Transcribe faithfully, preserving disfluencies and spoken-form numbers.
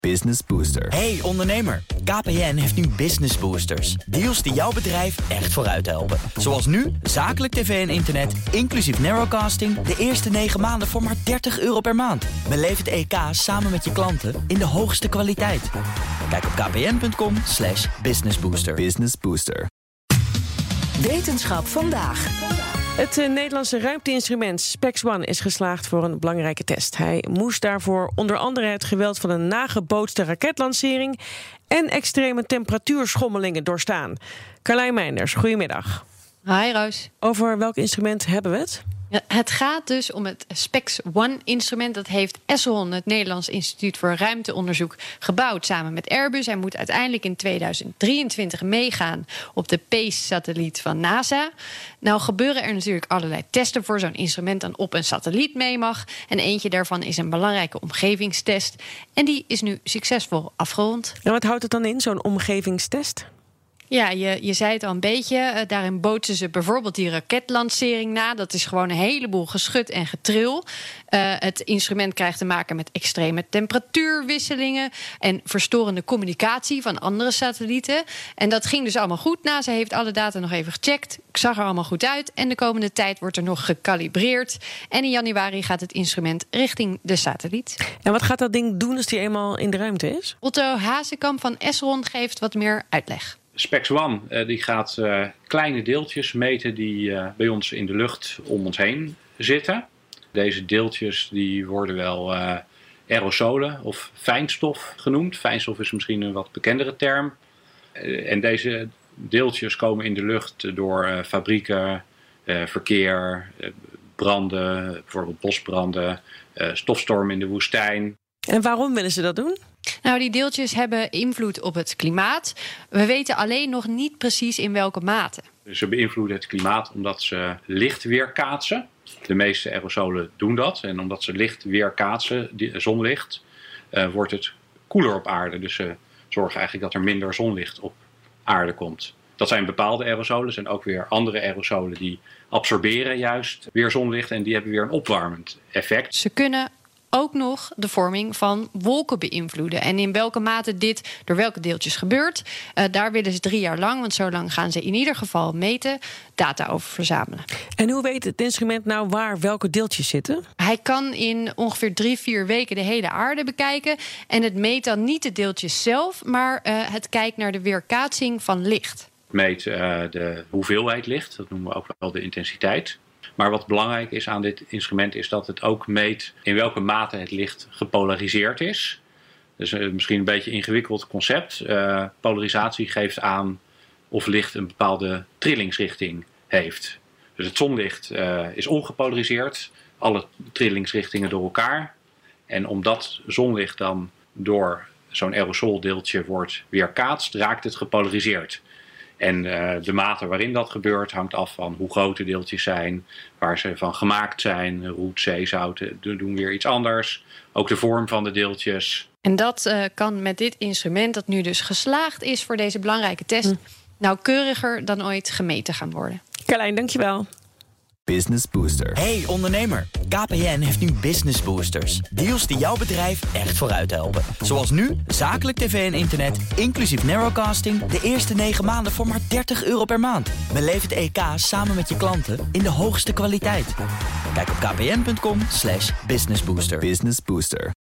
Business Booster. Hey ondernemer, K P N heeft nu Business Boosters. Deals die jouw bedrijf echt vooruit helpen. Zoals nu, zakelijk tv en internet, inclusief narrowcasting... de eerste negen maanden voor maar dertig euro per maand. Beleef het E K samen met je klanten in de hoogste kwaliteit. Kijk op kpn.com slash businessbooster. Business Booster. Wetenschap vandaag. Het uh, Nederlandse ruimteinstrument Spex One is geslaagd voor een belangrijke test. Hij moest daarvoor onder andere het geweld van een nagebootste raketlancering en extreme temperatuurschommelingen doorstaan. Carlijn Meinders, goedemiddag. Hi Roos. Over welk instrument hebben we het? Ja, het gaat dus om het Spex One-instrument. Dat heeft Esselon, het Nederlands Instituut voor Ruimteonderzoek, gebouwd samen met Airbus. Hij moet uiteindelijk in tweeduizend drieëntwintig meegaan op de PACE-satelliet van NASA. Nou gebeuren er natuurlijk allerlei testen voor zo'n instrument dan op een satelliet mee mag. En eentje daarvan is een belangrijke omgevingstest. En die is nu succesvol afgerond. En wat houdt het dan in, zo'n omgevingstest? Ja, je, je zei het al een beetje. Uh, daarin bootsen ze bijvoorbeeld die raketlancering na. Dat is gewoon een heleboel geschut en getril. Uh, het instrument krijgt te maken met extreme temperatuurwisselingen en verstorende communicatie van andere satellieten. En dat ging dus allemaal goed. NASA heeft alle data nog even gecheckt. Het zag er allemaal goed uit. En de komende tijd wordt er nog gekalibreerd. En in januari gaat het instrument richting de satelliet. En wat gaat dat ding doen als die eenmaal in de ruimte is? Otto Hazekamp van Esselon geeft wat meer uitleg. Spex One uh, die gaat uh, kleine deeltjes meten die uh, bij ons in de lucht om ons heen zitten. Deze deeltjes die worden wel uh, aerosolen of fijnstof genoemd. Fijnstof is misschien een wat bekendere term. Uh, en deze deeltjes komen in de lucht door uh, fabrieken, uh, verkeer, uh, branden, bijvoorbeeld bosbranden, uh, stofstormen in de woestijn. En waarom willen ze dat doen? Nou, die deeltjes hebben invloed op het klimaat. We weten alleen nog niet precies in welke mate. Ze beïnvloeden het klimaat omdat ze licht weerkaatsen. De meeste aerosolen doen dat. En omdat ze licht weerkaatsen, zonlicht, uh, wordt het koeler op aarde. Dus ze zorgen eigenlijk dat er minder zonlicht op aarde komt. Dat zijn bepaalde aerosolen. Er zijn ook weer andere aerosolen die absorberen juist weer zonlicht. En die hebben weer een opwarmend effect. Ze kunnen ook nog de vorming van wolken beïnvloeden. En in welke mate dit door welke deeltjes gebeurt, uh, daar willen ze drie jaar lang, want zo lang gaan ze in ieder geval meten, data over verzamelen. En hoe weet het instrument nou waar welke deeltjes zitten? Hij kan in ongeveer drie, vier weken de hele aarde bekijken. En het meet dan niet de deeltjes zelf, maar uh, het kijkt naar de weerkaatsing van licht. Het meet uh, de hoeveelheid licht, dat noemen we ook wel de intensiteit. Maar wat belangrijk is aan dit instrument is dat het ook meet in welke mate het licht gepolariseerd is. Dus uh, misschien een beetje een ingewikkeld concept. Uh, polarisatie geeft aan of licht een bepaalde trillingsrichting heeft. Dus het zonlicht uh, is ongepolariseerd, alle trillingsrichtingen door elkaar. En omdat zonlicht dan door zo'n aerosoldeeltje wordt weerkaatst, raakt het gepolariseerd. En uh, de mate waarin dat gebeurt hangt af van hoe groot de deeltjes zijn, waar ze van gemaakt zijn. Roet, zeezout doen weer iets anders. Ook de vorm van de deeltjes. En dat uh, kan met dit instrument, dat nu dus geslaagd is voor deze belangrijke test, hm. nauwkeuriger dan ooit gemeten gaan worden. Carlijn, dankjewel. Business Booster. Hey ondernemer, K P N heeft nu Business Boosters. Deals die jouw bedrijf echt vooruit helpen. Zoals nu, zakelijk tv en internet, inclusief narrowcasting... de eerste negen maanden voor maar dertig euro per maand. Beleef het E K samen met je klanten in de hoogste kwaliteit. Kijk op kpn.com slash businessbooster. Business Booster.